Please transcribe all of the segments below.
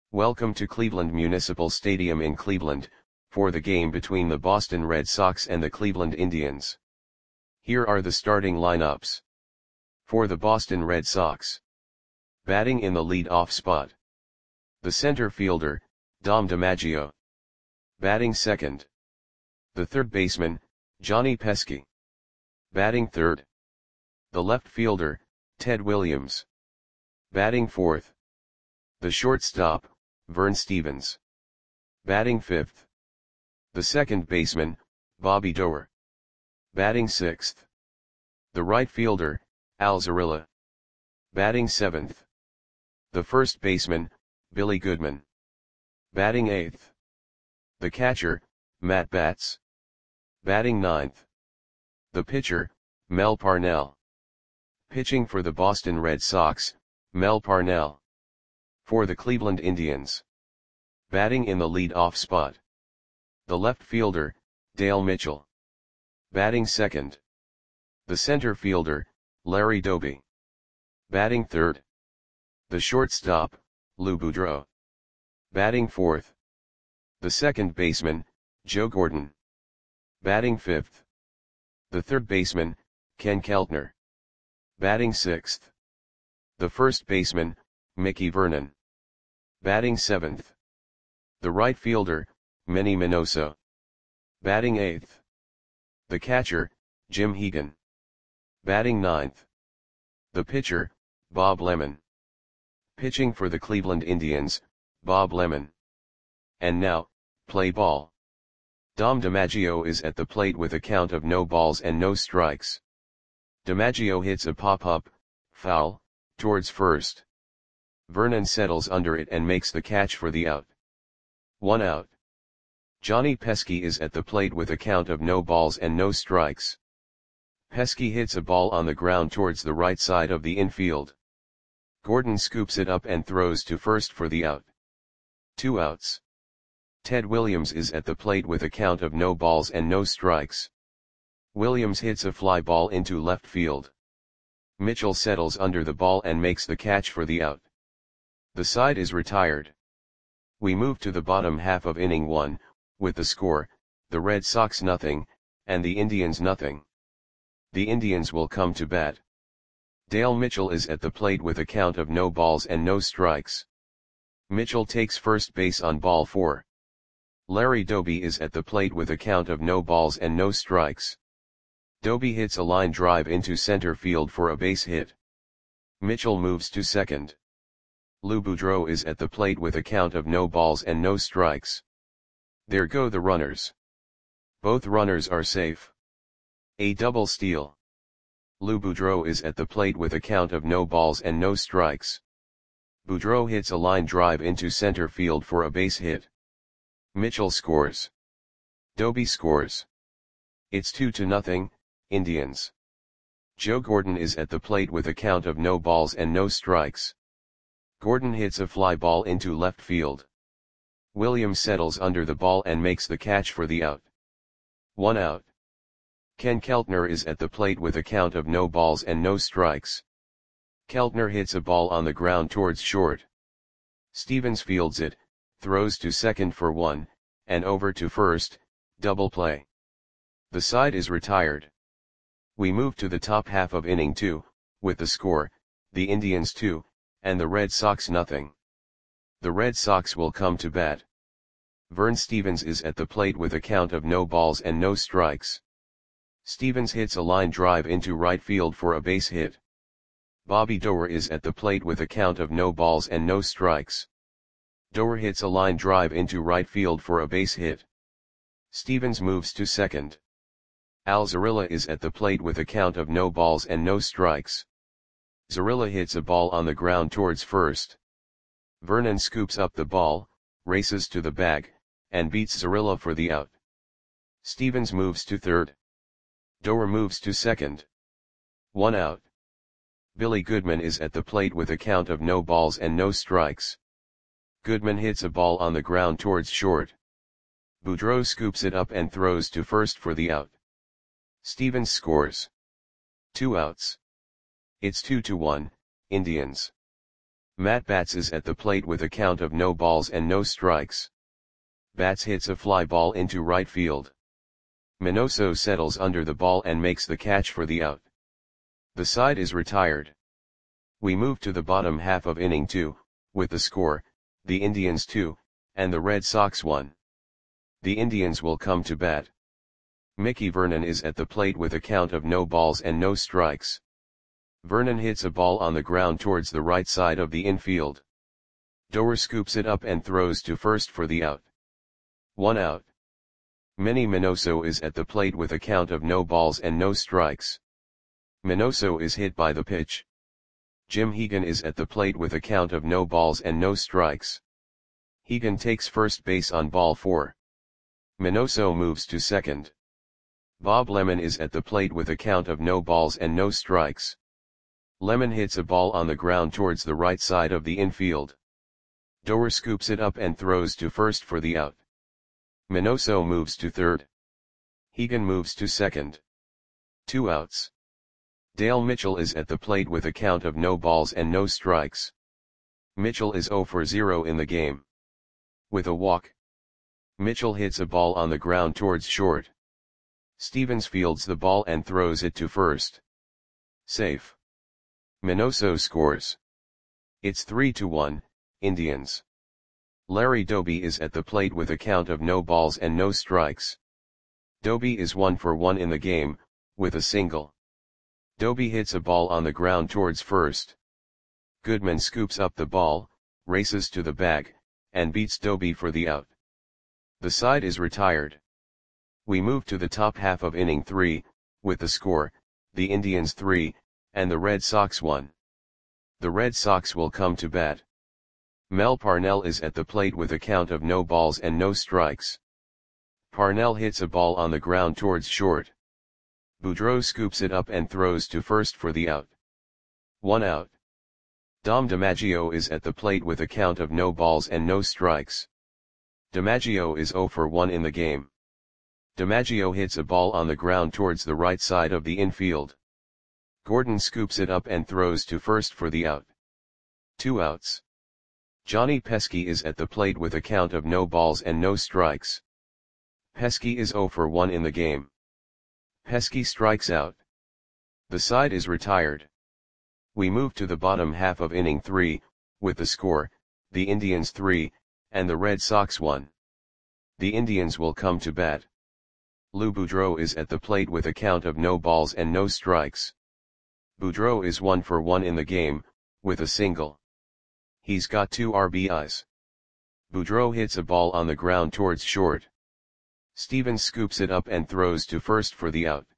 Welcome to Cleveland Municipal Stadium in Cleveland, for the game between the Boston Red Sox and the Cleveland Indians. Here are the starting lineups. For the Boston Red Sox. Batting in the lead-off spot. The center fielder, Dom DiMaggio. Batting second. The third baseman, Johnny Pesky. Batting third. The left fielder, Ted Williams. Batting fourth. The shortstop, Vern Stephens. Batting fifth. The second baseman, Bobby Doerr. Batting sixth. The right fielder, Al Zarilla. Batting seventh. The first baseman, Billy Goodman. Batting eighth. The catcher, Matt Batts. Batting ninth. The pitcher, Mel Parnell. Pitching for the Boston Red Sox, Mel Parnell. For the Cleveland Indians. Batting in the lead-off spot. The left fielder, Dale Mitchell. Batting second. The center fielder, Larry Doby. Batting third. The shortstop, Lou Boudreau. Batting fourth. The second baseman, Joe Gordon. Batting fifth. The third baseman, Ken Keltner. Batting sixth. The first baseman, Mickey Vernon. Batting seventh. The right fielder, Manny Minoso. Batting eighth. The catcher, Jim Hegan. Batting ninth. The pitcher, Bob Lemon. Pitching for the Cleveland Indians, Bob Lemon. And now, play ball. Dom DiMaggio is at the plate with a count of no balls and no strikes. DiMaggio hits a pop-up, foul, towards first. Vernon settles under it and makes the catch for the out. 1 out. Johnny Pesky is at the plate with a count of no balls and no strikes. Pesky hits a ball on the ground towards the right side of the infield. Gordon scoops it up and throws to first for the out. 2 outs. Ted Williams is at the plate with a count of no balls and no strikes. Williams hits a fly ball into left field. Mitchell settles under the ball and makes the catch for the out. The side is retired. We move to the bottom half of inning 1, with the score, the Red Sox nothing, and the Indians nothing. The Indians will come to bat. Dale Mitchell is at the plate with a count of no balls and no strikes. Mitchell takes first base on ball 4. Larry Doby is at the plate with a count of no balls and no strikes. Doby hits a line drive into center field for a base hit. Mitchell moves to second. Lou Boudreau is at the plate with a count of no balls and no strikes. There go the runners. Both runners are safe. A double steal. Lou Boudreau is at the plate with a count of no balls and no strikes. Boudreau hits a line drive into center field for a base hit. Mitchell scores. Doby scores. It's 2-0, Indians. Joe Gordon is at the plate with a count of no balls and no strikes. Gordon hits a fly ball into left field. Williams settles under the ball and makes the catch for the out. 1 out. Ken Keltner is at the plate with a count of no balls and no strikes. Keltner hits a ball on the ground towards short. Stephens fields it, throws to second for 1, and over to first, double play. The side is retired. We move to the top half of inning 2, with the score, the Indians 2, and the Red Sox nothing. The Red Sox will come to bat. Vern Stephens is at the plate with a count of no balls and no strikes. Stephens hits a line drive into right field for a base hit. Bobby Doerr is at the plate with a count of no balls and no strikes. Doerr hits a line drive into right field for a base hit. Stephens moves to second. Al Zarilla is at the plate with a count of no balls and no strikes. Zarilla hits a ball on the ground towards first. Vernon scoops up the ball, races to the bag, and beats Zarilla for the out. Stephens moves to third. Doerr moves to second. 1 out. Billy Goodman is at the plate with a count of no balls and no strikes. Goodman hits a ball on the ground towards short. Boudreau scoops it up and throws to first for the out. Stephens scores. 2 outs. It's 2-1, Indians. Matt Batts is at the plate with a count of no balls and no strikes. Batts hits a fly ball into right field. Minoso settles under the ball and makes the catch for the out. The side is retired. We move to the bottom half of inning 2, with the score, the Indians 2, and the Red Sox 1. The Indians will come to bat. Mickey Vernon is at the plate with a count of no balls and no strikes. Vernon hits a ball on the ground towards the right side of the infield. Doer scoops it up and throws to first for the out. 1 out. Manny Minoso is at the plate with a count of no balls and no strikes. Minoso is hit by the pitch. Jim Hegan is at the plate with a count of no balls and no strikes. Hegan takes first base on ball 4. Minoso moves to second. Bob Lemon is at the plate with a count of no balls and no strikes. Lemon hits a ball on the ground towards the right side of the infield. Doer scoops it up and throws to first for the out. Minoso moves to third. Hegan moves to second. 2 outs. Dale Mitchell is at the plate with a count of no balls and no strikes. Mitchell is 0 for 0 in the game. With a walk. Mitchell hits a ball on the ground towards short. Stevens fields the ball and throws it to first. Safe. Minoso scores. It's 3-1, Indians. Larry Doby is at the plate with a count of no balls and no strikes. Doby is 1 for 1 in the game, with a single. Doby hits a ball on the ground towards first. Goodman scoops up the ball, races to the bag, and beats Doby for the out. The side is retired. We move to the top half of inning 3, with the score, the Indians 3, and the Red Sox 1. The Red Sox will come to bat. Mel Parnell is at the plate with a count of no balls and no strikes. Parnell hits a ball on the ground towards short. Boudreau scoops it up and throws to first for the out. 1 out. Dom DiMaggio is at the plate with a count of no balls and no strikes. DiMaggio is 0 for 1 in the game. DiMaggio hits a ball on the ground towards the right side of the infield. Gordon scoops it up and throws to first for the out. 2 outs. Johnny Pesky is at the plate with a count of no balls and no strikes. Pesky is 0 for 1 in the game. Pesky strikes out. The side is retired. We move to the bottom half of inning 3, with the score, the Indians 3, and the Red Sox 1. The Indians will come to bat. Lou Boudreau is at the plate with a count of no balls and no strikes. Boudreau is 1 for 1 in the game, with a single. He's got 2 RBIs. Boudreau hits a ball on the ground towards short. Stevens scoops it up and throws to first for the out.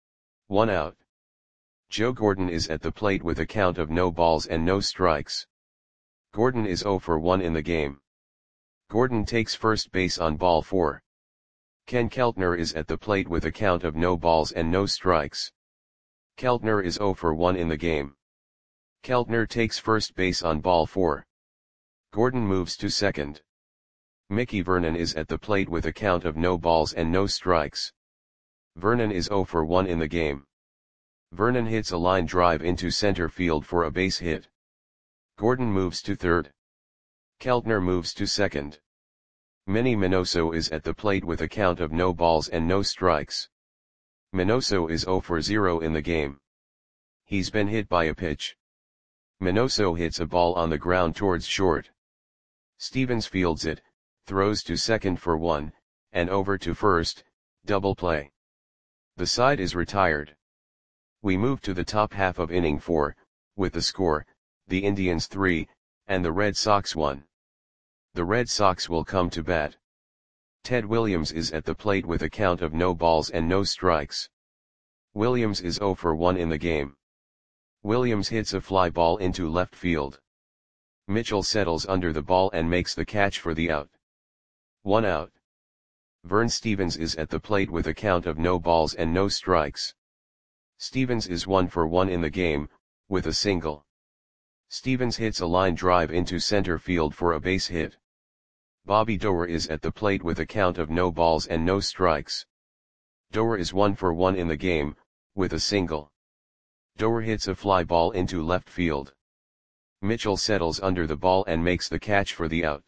1 out. Joe Gordon is at the plate with a count of no balls and no strikes. Gordon is 0 for 1 in the game. Gordon takes first base on ball 4. Ken Keltner is at the plate with a count of no balls and no strikes. Keltner is 0 for 1 in the game. Keltner takes first base on ball 4. Gordon moves to second. Mickey Vernon is at the plate with a count of no balls and no strikes. Vernon is 0 for 1 in the game. Vernon hits a line drive into center field for a base hit. Gordon moves to third. Keltner moves to second. Manny Minoso is at the plate with a count of no balls and no strikes. Minoso is 0 for 0 in the game. He's been hit by a pitch. Minoso hits a ball on the ground towards short. Stevens fields it, throws to second for 1, and over to first, double play. The side is retired. We move to the top half of inning 4, with the score, the Indians 3, and the Red Sox 1. The Red Sox will come to bat. Ted Williams is at the plate with a count of no balls and no strikes. Williams is 0 for 1 in the game. Williams hits a fly ball into left field. Mitchell settles under the ball and makes the catch for the out. 1 out. Vern Stevens is at the plate with a count of no balls and no strikes. Stevens is 1 for 1 in the game, with a single. Stevens hits a line drive into center field for a base hit. Bobby Doer is at the plate with a count of no balls and no strikes. Doer is 1 for 1 in the game, with a single. Doer hits a fly ball into left field. Mitchell settles under the ball and makes the catch for the out.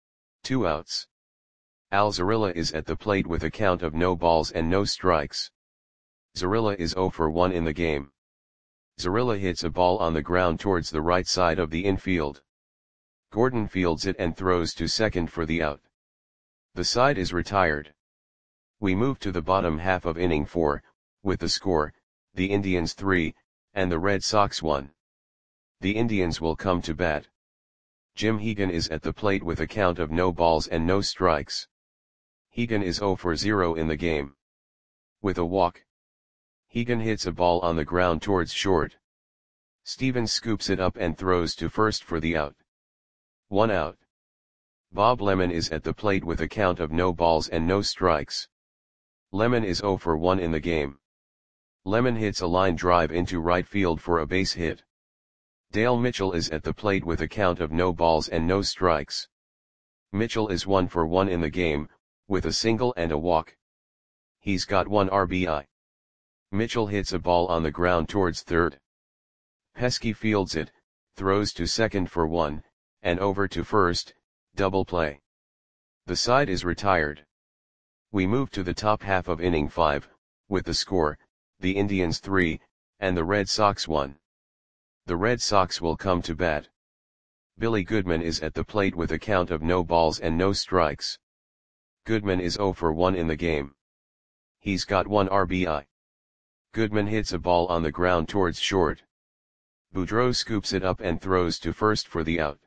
2 outs. Al Zarilla is at the plate with a count of no balls and no strikes. Zarilla is 0 for 1 in the game. Zarilla hits a ball on the ground towards the right side of the infield. Gordon fields it and throws to second for the out. The side is retired. We move to the bottom half of inning 4, with the score, the Indians 3, and the Red Sox 1. The Indians will come to bat. Jim Hegan is at the plate with a count of no balls and no strikes. Hegan is 0 for 0 in the game. With a walk. Hegan hits a ball on the ground towards short. Stevens scoops it up and throws to first for the out. 1 out. Bob Lemon is at the plate with a count of no balls and no strikes. Lemon is 0 for 1 in the game. Lemon hits a line drive into right field for a base hit. Dale Mitchell is at the plate with a count of no balls and no strikes. Mitchell is 1 for 1 in the game, with a single and a walk. He's got 1 RBI. Mitchell hits a ball on the ground towards third. Pesky fields it, throws to second for 1, and over to first, double play. The side is retired. We move to the top half of inning 5, with the score, the Indians 3, and the Red Sox 1. The Red Sox will come to bat. Billy Goodman is at the plate with a count of no balls and no strikes. Goodman is 0 for 1 in the game. He's got 1 RBI. Goodman hits a ball on the ground towards short. Boudreau scoops it up and throws to first for the out.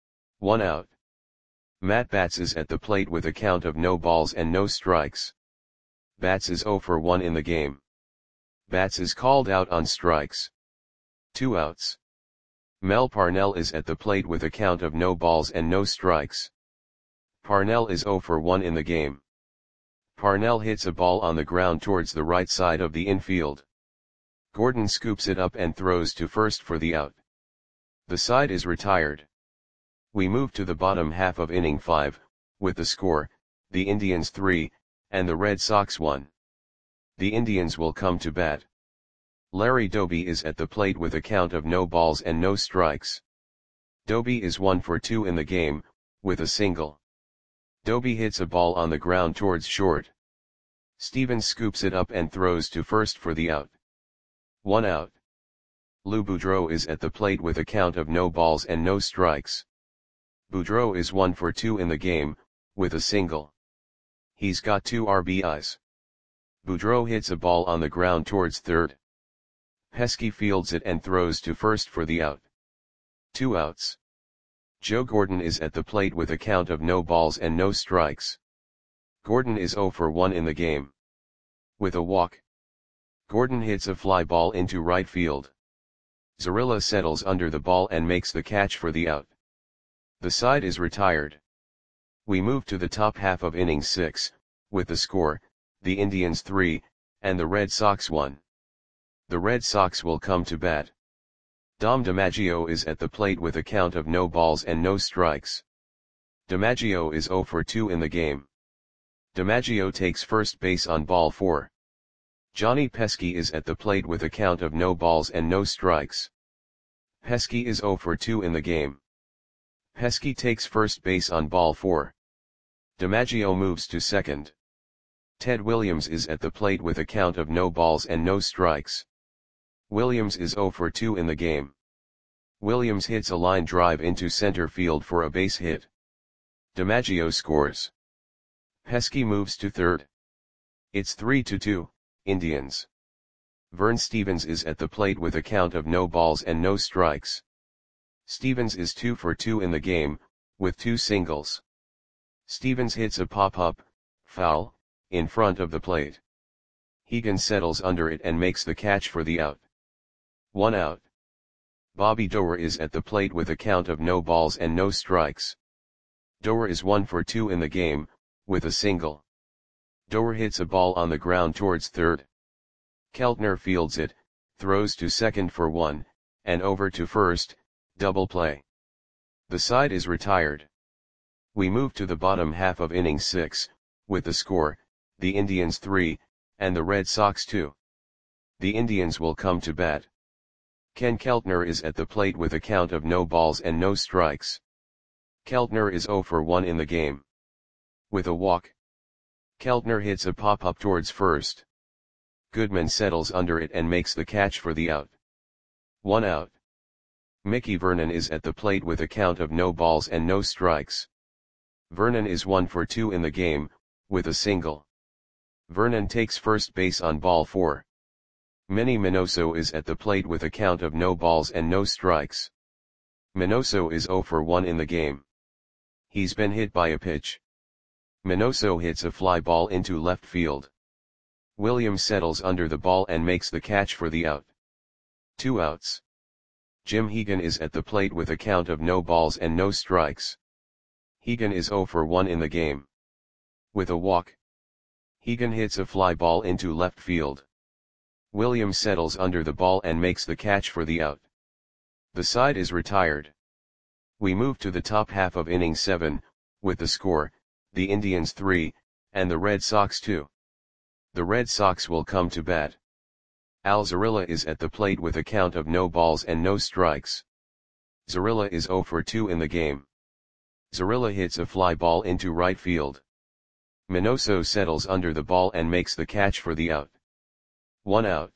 1 out. Matt Batts is at the plate with a count of no balls and no strikes. Batts is 0 for 1 in the game. Batts is called out on strikes. 2 outs. Mel Parnell is at the plate with a count of no balls and no strikes. Parnell is 0 for 1 in the game. Parnell hits a ball on the ground towards the right side of the infield. Gordon scoops it up and throws to first for the out. The side is retired. We move to the bottom half of inning 5, with the score, the Indians 3, and the Red Sox 1. The Indians will come to bat. Larry Doby is at the plate with a count of no balls and no strikes. Doby is 1 for 2 in the game, with a single. Doby hits a ball on the ground towards short. Stevens scoops it up and throws to first for the out. 1 out. Lou Boudreau is at the plate with a count of no balls and no strikes. Boudreau is 1 for 2 in the game, with a single. He's got 2 RBIs. Boudreau hits a ball on the ground towards third. Pesky fields it and throws to first for the out. 2 outs. Joe Gordon is at the plate with a count of no balls and no strikes. Gordon is 0 for 1 in the game. With a walk. Gordon hits a fly ball into right field. Zarilla settles under the ball and makes the catch for the out. The side is retired. We move to the top half of inning 6, with the score, the Indians 3, and the Red Sox 1. The Red Sox will come to bat. Dom DiMaggio is at the plate with a count of no balls and no strikes. DiMaggio is 0 for 2 in the game. DiMaggio takes first base on ball 4. Johnny Pesky is at the plate with a count of no balls and no strikes. Pesky is 0 for 2 in the game. Pesky takes first base on ball 4. DiMaggio moves to second. Ted Williams is at the plate with a count of no balls and no strikes. Williams is 0 for 2 in the game. Williams hits a line drive into center field for a base hit. DiMaggio scores. Pesky moves to third. It's 3-2, Indians. Vern Stevens is at the plate with a count of no balls and no strikes. Stevens is 2 for 2 in the game, with 2 singles. Stevens hits a pop-up, foul, in front of the plate. Hegan settles under it and makes the catch for the out. 1 out. Bobby Doerr is at the plate with a count of no balls and no strikes. Doerr is 1 for 2 in the game, with a single. Doerr hits a ball on the ground towards third. Keltner fields it, throws to second for 1, and over to first, double play. The side is retired. We move to the bottom half of inning 6, with the score, the Indians 3, and the Red Sox 2. The Indians will come to bat. Ken Keltner is at the plate with a count of no balls and no strikes. Keltner is 0 for 1 in the game. With a walk, Keltner hits a pop-up towards first. Goodman settles under it and makes the catch for the out. 1 out. Mickey Vernon is at the plate with a count of no balls and no strikes. Vernon is 1 for 2 in the game, with a single. Vernon takes first base on ball 4. Manny Minoso is at the plate with a count of no balls and no strikes. Minoso is 0 for 1 in the game. He's been hit by a pitch. Minoso hits a fly ball into left field. Williams settles under the ball and makes the catch for the out. 2 outs. Jim Hegan is at the plate with a count of no balls and no strikes. Hegan is 0 for 1 in the game. With a walk, Hegan hits a fly ball into left field. Williams settles under the ball and makes the catch for the out. The side is retired. We move to the top half of inning 7, with the score, the Indians 3, and the Red Sox 2. The Red Sox will come to bat. Al Zarilla is at the plate with a count of no balls and no strikes. Zarilla is 0 for 2 in the game. Zarilla hits a fly ball into right field. Minoso settles under the ball and makes the catch for the out. 1 out.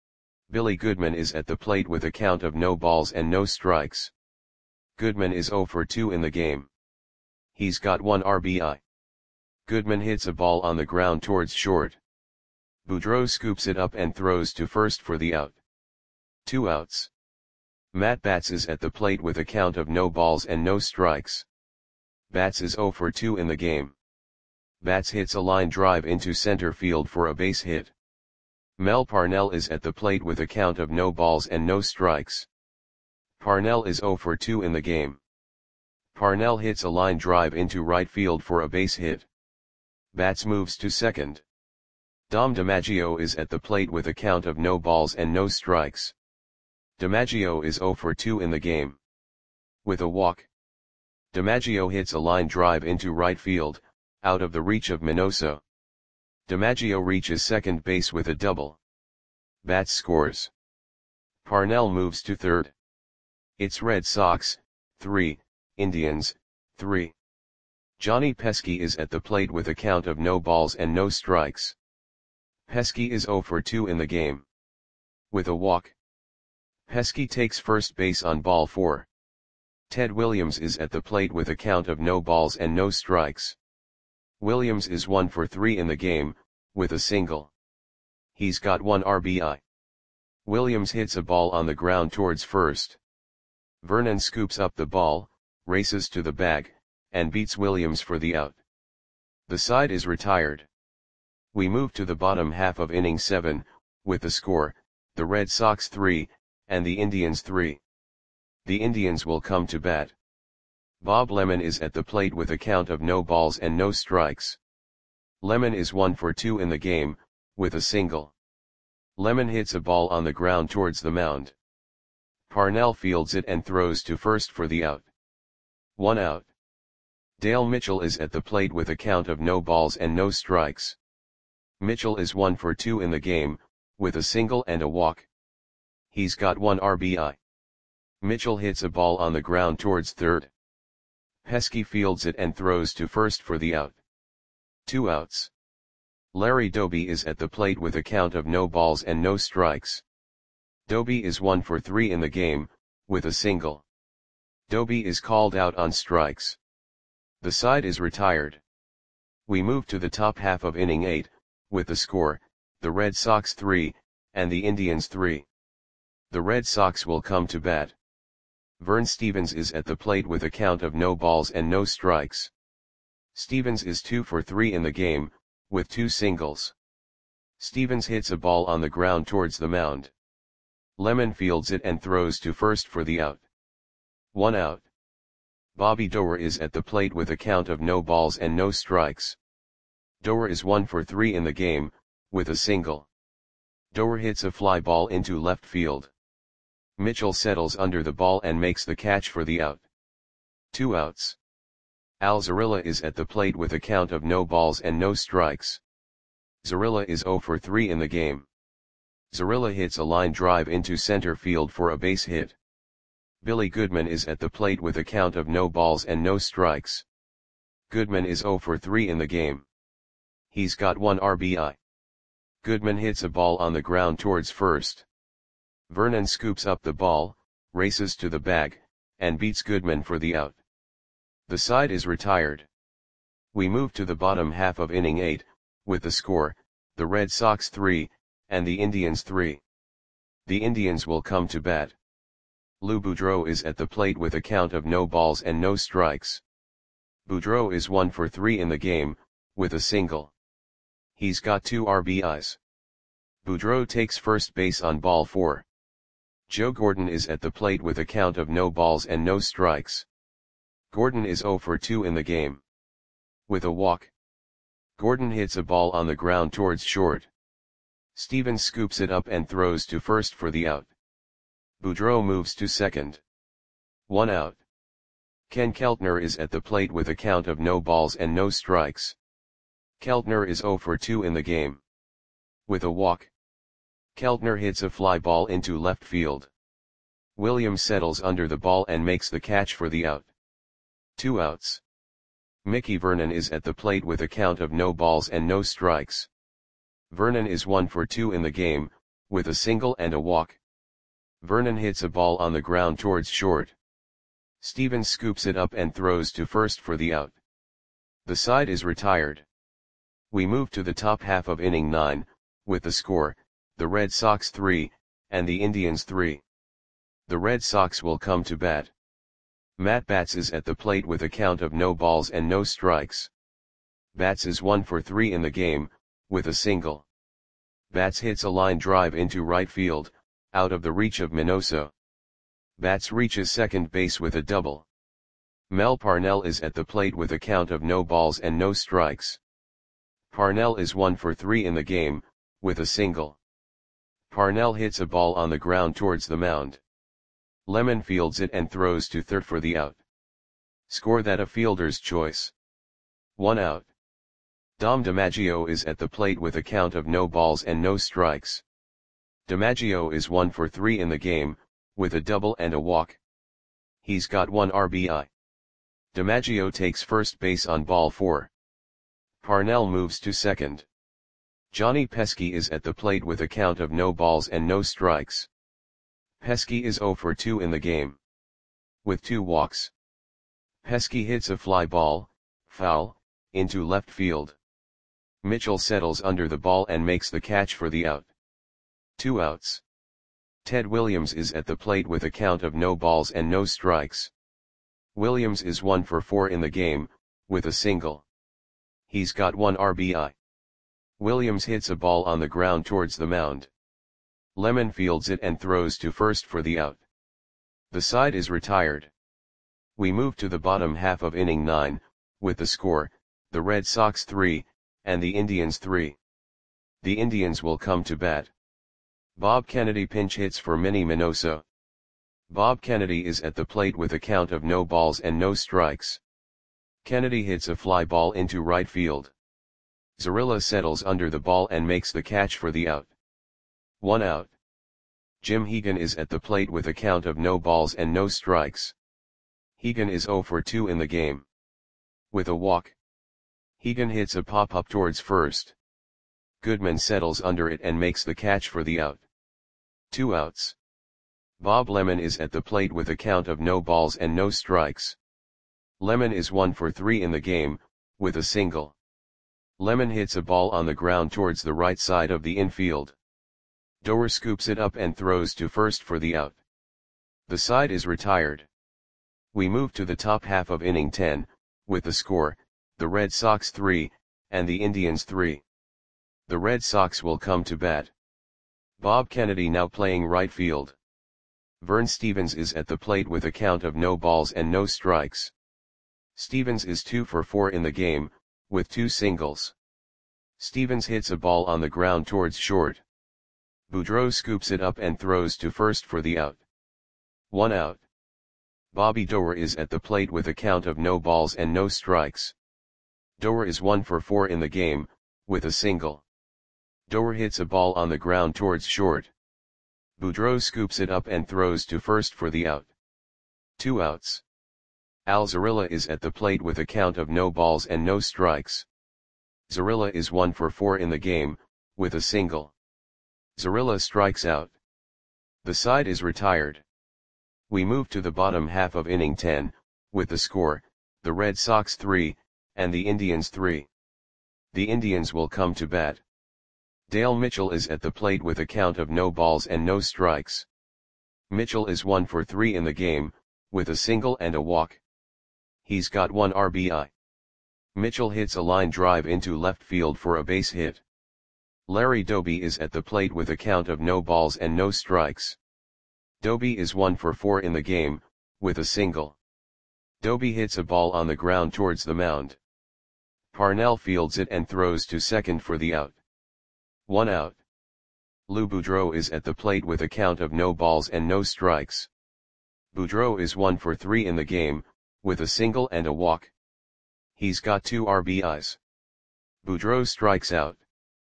Billy Goodman is at the plate with a count of no balls and no strikes. Goodman is 0 for 2 in the game. He's got 1 RBI. Goodman hits a ball on the ground towards short. Boudreau scoops it up and throws to first for the out. 2 outs. Matt Batts is at the plate with a count of no balls and no strikes. Batts is 0 for 2 in the game. Batts hits a line drive into center field for a base hit. Mel Parnell is at the plate with a count of no balls and no strikes. Parnell is 0 for 2 in the game. Parnell hits a line drive into right field for a base hit. Batts moves to second. Dom DiMaggio is at the plate with a count of no balls and no strikes. DiMaggio is 0 for 2 in the game. With a walk, DiMaggio hits a line drive into right field, out of the reach of Minoso. DiMaggio reaches second base with a double. Batts scores. Parnell moves to third. It's Red Sox, 3, Indians, 3. Johnny Pesky is at the plate with a count of no balls and no strikes. Pesky is 0 for 2 in the game. With a walk, Pesky takes first base on ball 4. Ted Williams is at the plate with a count of no balls and no strikes. Williams is 1 for 3 in the game, with a single. He's got 1 RBI. Williams hits a ball on the ground towards first. Vernon scoops up the ball, races to the bag, and beats Williams for the out. The side is retired. We move to the bottom half of inning 7, with the score, the Red Sox 3, and the Indians 3. The Indians will come to bat. Bob Lemon is at the plate with a count of no balls and no strikes. Lemon is 1 for 2 in the game, with a single. Lemon hits a ball on the ground towards the mound. Parnell fields it and throws to first for the out. 1 out. Dale Mitchell is at the plate with a count of no balls and no strikes. Mitchell is 1 for 2 in the game, with a single and a walk. He's got 1 RBI. Mitchell hits a ball on the ground towards third. Pesky fields it and throws to first for the out. 2 outs. Larry Doby is at the plate with a count of no balls and no strikes. Doby is 1 for 3 in the game, with a single. Doby is called out on strikes. The side is retired. We move to the top half of inning 8, with the score, the Red Sox 3, and the Indians 3. The Red Sox will come to bat. Vern Stevens is at the plate with a count of no balls and no strikes. Stevens is 2 for 3 in the game, with 2 singles. Stevens hits a ball on the ground towards the mound. Lemon fields it and throws to first for the out. 1 out. Bobby Doerr is at the plate with a count of no balls and no strikes. Doerr is 1 for 3 in the game, with a single. Doerr hits a fly ball into left field. Mitchell settles under the ball and makes the catch for the out. 2 outs. Al Zarilla is at the plate with a count of no balls and no strikes. Zarilla is 0 for 3 in the game. Zarilla hits a line drive into center field for a base hit. Billy Goodman is at the plate with a count of no balls and no strikes. Goodman is 0 for 3 in the game. He's got 1 RBI. Goodman hits a ball on the ground towards first. Vernon scoops up the ball, races to the bag, and beats Goodman for the out. The side is retired. We move to the bottom half of inning 8, with the score, the Red Sox 3, and the Indians 3. The Indians will come to bat. Lou Boudreau is at the plate with a count of no balls and no strikes. Boudreau is 1 for 3 in the game, with a single. He's got 2 RBIs. Boudreau takes first base on ball 4. Joe Gordon is at the plate with a count of no balls and no strikes. Gordon is 0 for 2 in the game. With a walk. Gordon hits a ball on the ground towards short. Stevens scoops it up and throws to first for the out. Boudreau moves to second. 1 out. Ken Keltner is at the plate with a count of no balls and no strikes. Keltner is 0 for 2 in the game. With a walk. Keltner hits a fly ball into left field. Williams settles under the ball and makes the catch for the out. 2 outs. Mickey Vernon is at the plate with a count of no balls and no strikes. Vernon is 1 for 2 in the game, with a single and a walk. Vernon hits a ball on the ground towards short. Stevens scoops it up and throws to first for the out. The side is retired. We move to the top half of inning 9, with the score, the Red Sox 3, and the Indians 3. The Red Sox will come to bat. Matt Batts is at the plate with a count of no balls and no strikes. Batts is 1 for 3 in the game, with a single. Batts hits a line drive into right field, out of the reach of Minoso. Batts reaches second base with a double. Mel Parnell is at the plate with a count of no balls and no strikes. Parnell is 1 for 3 in the game, with a single. Parnell hits a ball on the ground towards the mound. Lemon fields it and throws to third for the out. Score that a fielder's choice. 1 out. Dom DiMaggio is at the plate with a count of no balls and no strikes. DiMaggio is 1 for 3 in the game, with a double and a walk. He's got 1 RBI. DiMaggio takes first base on ball 4. Parnell moves to second. Johnny Pesky is at the plate with a count of no balls and no strikes. Pesky is 0 for 2 in the game. With 2 walks. Pesky hits a fly ball, foul, into left field. Mitchell settles under the ball and makes the catch for the out. 2 outs. Ted Williams is at the plate with a count of no balls and no strikes. Williams is 1 for 4 in the game, with a single. He's got 1 RBI. Williams hits a ball on the ground towards the mound. Lemon fields it and throws to first for the out. The side is retired. We move to the bottom half of inning 9, with the score, the Red Sox 3, and the Indians 3. The Indians will come to bat. Bob Kennedy pinch hits for Minnie Minoso. Bob Kennedy is at the plate with a count of no balls and no strikes. Kennedy hits a fly ball into right field. Zarilla settles under the ball and makes the catch for the out. 1 out. Jim Hegan is at the plate with a count of no balls and no strikes. Hegan is 0 for 2 in the game. With a walk. Hegan hits a pop-up towards first. Goodman settles under it and makes the catch for the out. 2 outs. Bob Lemon is at the plate with a count of no balls and no strikes. Lemon is 1 for 3 in the game, with a single. Lemon hits a ball on the ground towards the right side of the infield. Doer scoops it up and throws to first for the out. The side is retired. We move to the top half of inning 10, with the score, the Red Sox 3, and the Indians 3. The Red Sox will come to bat. Bob Kennedy now playing right field. Vern Stevens is at the plate with a count of no balls and no strikes. Stevens is 2 for 4 in the game, with 2 singles. Stevens hits a ball on the ground towards short. Boudreau scoops it up and throws to first for the out. 1 out. Bobby Doer is at the plate with a count of no balls and no strikes. Doer is 1 for 4 in the game, with a single. Doer hits a ball on the ground towards short. Boudreau scoops it up and throws to first for the out. 2 outs. Al Zarilla is at the plate with a count of no balls and no strikes. Zarilla is 1 for 4 in the game, with a single. Zarilla strikes out. The side is retired. We move to the bottom half of inning 10, with the score, the Red Sox 3, and the Indians 3. The Indians will come to bat. Dale Mitchell is at the plate with a count of no balls and no strikes. Mitchell is 1 for 3 in the game, with a single and a walk. He's got 1 RBI. Mitchell hits a line drive into left field for a base hit. Larry Doby is at the plate with a count of no balls and no strikes. Doby is 1 for 4 in the game, with a single. Doby hits a ball on the ground towards the mound. Parnell fields it and throws to second for the out. 1 out. Lou Boudreau is at the plate with a count of no balls and no strikes. Boudreau is 1 for 3 in the game, with a single and a walk. He's got 2 RBIs. Boudreau strikes out.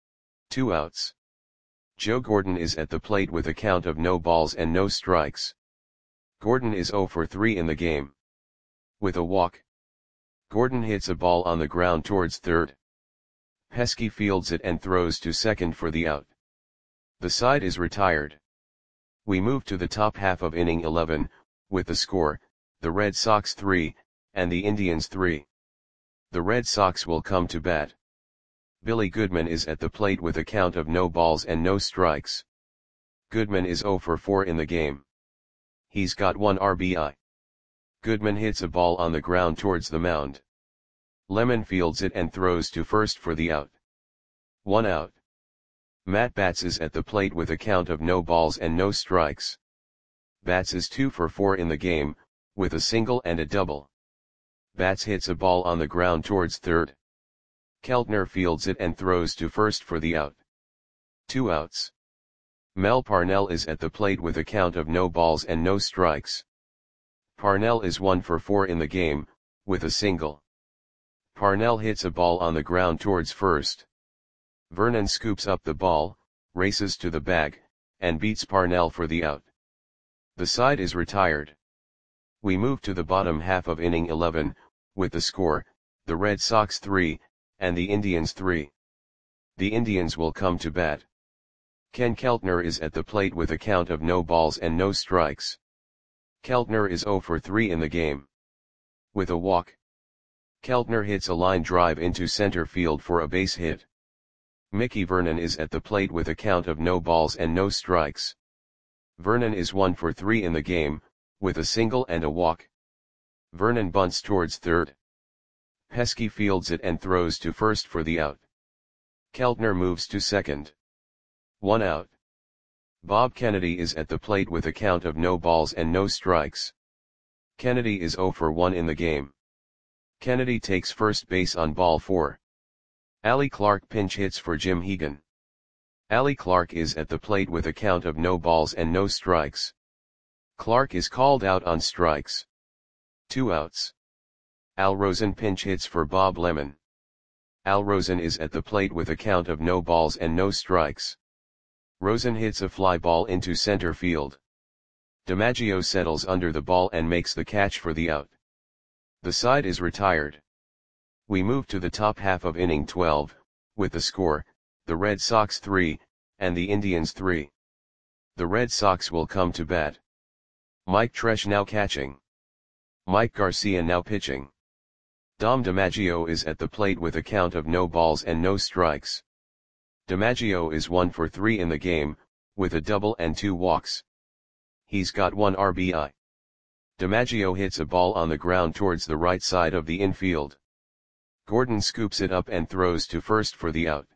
2 outs. Joe Gordon is at the plate with a count of no balls and no strikes. Gordon is 0 for 3 in the game. With a walk. Gordon hits a ball on the ground towards third. Pesky fields it and throws to second for the out. The side is retired. We move to the top half of inning 11, with the score, the Red Sox 3, and the Indians 3. The Red Sox will come to bat. Billy Goodman is at the plate with a count of no balls and no strikes. Goodman is 0 for 4 in the game. He's got 1 RBI. Goodman hits a ball on the ground towards the mound. Lemon fields it and throws to first for the out. 1 out. Matt Batts is at the plate with a count of no balls and no strikes. Batts is 2 for 4 in the game, with a single and a double. Batts hits a ball on the ground towards third. Keltner fields it and throws to first for the out. 2 outs. Mel Parnell is at the plate with a count of no balls and no strikes. Parnell is 1 for 4 in the game, with a single. Parnell hits a ball on the ground towards first. Vernon scoops up the ball, races to the bag, and beats Parnell for the out. The side is retired. We move to the bottom half of inning 11, with the score, the Red Sox 3, and the Indians 3. The Indians will come to bat. Ken Keltner is at the plate with a count of no balls and no strikes. Keltner is 0 for 3 in the game. With a walk. Keltner hits a line drive into center field for a base hit. Mickey Vernon is at the plate with a count of no balls and no strikes. Vernon is 1 for 3 in the game, with a single and a walk. Vernon bunts towards third. Pesky fields it and throws to first for the out. Keltner moves to second. 1 out. Bob Kennedy is at the plate with a count of no balls and no strikes. Kennedy is 0 for 1 in the game. Kennedy takes first base on ball 4. Allie Clark pinch hits for Jim Hegan. Allie Clark is at the plate with a count of no balls and no strikes. Clark is called out on strikes. 2 outs. Al Rosen pinch hits for Bob Lemon. Al Rosen is at the plate with a count of no balls and no strikes. Rosen hits a fly ball into center field. DiMaggio settles under the ball and makes the catch for the out. The side is retired. We move to the top half of inning 12, with the score, the Red Sox 3, and the Indians 3. The Red Sox will come to bat. Mike Tresh now catching. Mike Garcia now pitching. Dom DiMaggio is at the plate with a count of no balls and no strikes. DiMaggio is 1 for 3 in the game, with a double and 2 walks. He's got 1 RBI. DiMaggio hits a ball on the ground towards the right side of the infield. Gordon scoops it up and throws to first for the out.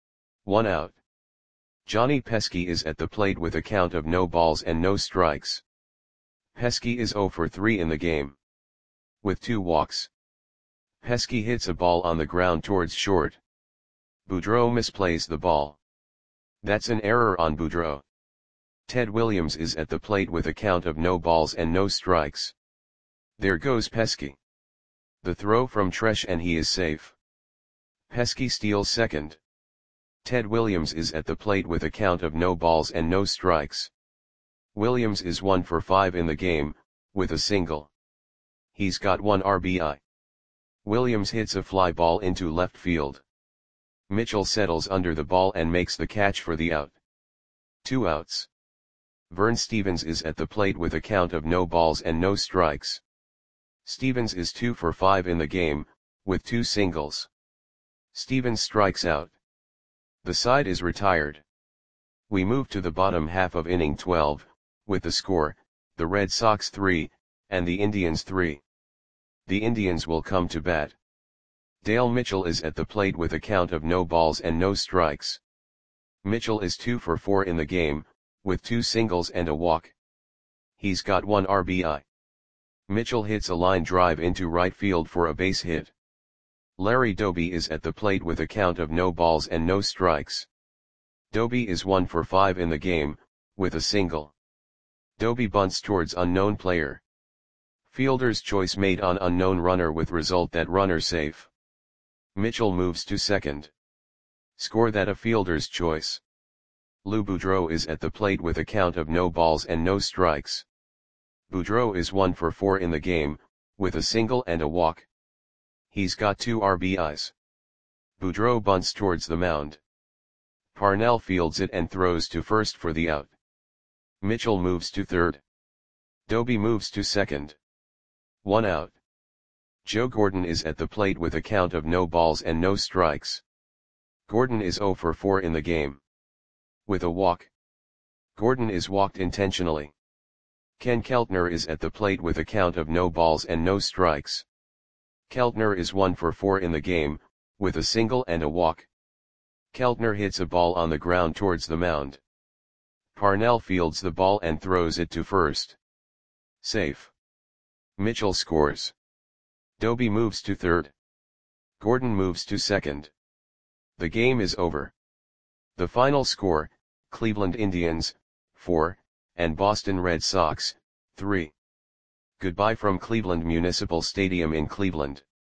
1 out. Johnny Pesky is at the plate with a count of no balls and no strikes. Pesky is 0 for 3 in the game. With 2 walks. Pesky hits a ball on the ground towards short. Boudreau misplays the ball. That's an error on Boudreau. Ted Williams is at the plate with a count of no balls and no strikes. There goes Pesky. The throw from Tresh and he is safe. Pesky steals second. Ted Williams is at the plate with a count of no balls and no strikes. Williams is 1 for 5 in the game, with a single. He's got 1 RBI. Williams hits a fly ball into left field. Mitchell settles under the ball and makes the catch for the out. 2 outs. Vern Stephens is at the plate with a count of no balls and no strikes. Stephens is 2 for 5 in the game, with 2 singles. Stephens strikes out. The side is retired. We move to the bottom half of inning 12, with the score, the Red Sox 3, and the Indians 3. The Indians will come to bat. Dale Mitchell is at the plate with a count of no balls and no strikes. Mitchell is 2 for 4 in the game, with 2 singles and a walk. He's got 1 RBI. Mitchell hits a line drive into right field for a base hit. Larry Doby is at the plate with a count of no balls and no strikes. Doby is 1 for 5 in the game, with a single. Doby bunts towards unknown player. Fielder's choice made on unknown runner with result that runner safe. Mitchell moves to second. Score that a fielder's choice. Lou Boudreau is at the plate with a count of no balls and no strikes. Boudreau is 1 for 4 in the game, with a single and a walk. He's got 2 RBIs. Boudreau bunts towards the mound. Parnell fields it and throws to first for the out. Mitchell moves to third. Doby moves to second. 1 out. Joe Gordon is at the plate with a count of no balls and no strikes. Gordon is 0 for 4 in the game. With a walk. Gordon is walked intentionally. Ken Keltner is at the plate with a count of no balls and no strikes. Keltner is 1 for 4 in the game, with a single and a walk. Keltner hits a ball on the ground towards the mound. Parnell fields the ball and throws it to first. Safe. Mitchell scores. Doby moves to third. Gordon moves to second. The game is over. The final score, Cleveland Indians, 4, and Boston Red Sox, 3. Goodbye from Cleveland Municipal Stadium in Cleveland.